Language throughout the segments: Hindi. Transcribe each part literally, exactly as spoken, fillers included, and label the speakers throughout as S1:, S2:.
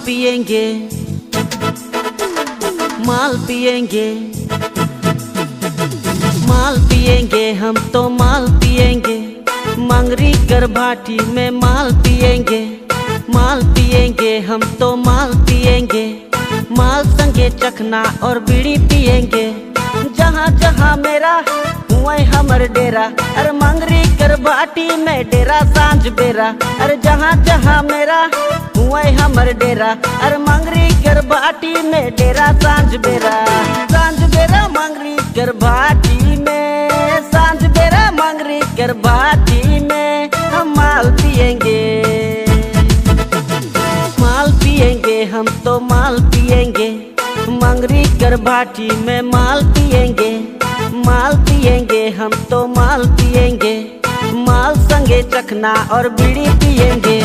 S1: पिएंगे, माल पिएंगे, माल पिएंगे, हम तो माल पिएंगे। मंगरी कर भाटी में माल पिएंगे, माल पिएंगे, हम तो माल पिएंगे। माल संगे चखना और बीड़ी पिएंगे। जहाँ जहाँ मेरा हुए हमर डेरा, अरे मंगरी कर भाटी में डेरा सांझ बेरा। अरे जहाँ जहाँ मेरा हुए हमर डेरा, अरे मंगरी कर भाटी में डेरा सांझ बेरा। सांझ बेरा मंगरी कर भाटी में, सांझ बेरा मंगरी कर भाटी में हम माल पिएंगे, माल पिएंगे, हम तो माल पिएंगे। मंगरी कर भाटी में माल पिएंगे, माल पिएंगे, हम तो माल पिएंगे। माल संगे चखना और बीड़ी पिएंगे।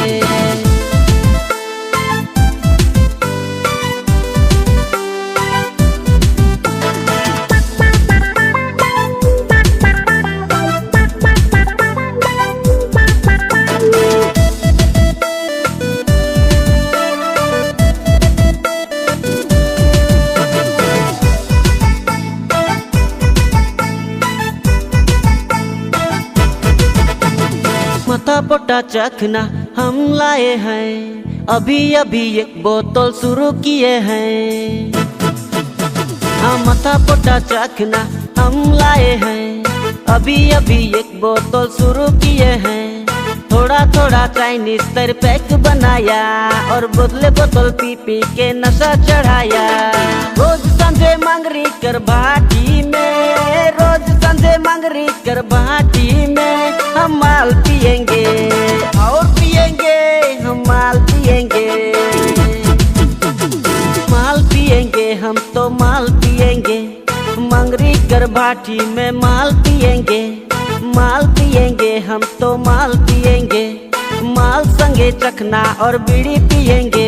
S1: माथा पोटा चखना हम लाए हैं, अभी अभी एक बोतल शुरू किए हैं। हाँ माथा पोटा चखना हम लाए हैं, अभी अभी एक बोतल शुरू किए हैं। थोड़ा थोड़ा चाइनीज तर पैक बनाया और बोतले बोतल पी पी के नशा चढ़ाया। रोज संजय मंगरी कर भाटी में, रोज संजय मंगरी कर भाटी में हम माल पिएंगे और पिएंगे, हम माल पिएंगे, माल पिएंगे, हम तो माल पिएंगे। मंगरी कर भाटी में माल पिएंगे, माल पिएंगे, हम तो माल पिएंगे। माल संगे चखना और बीड़ी पिएंगे।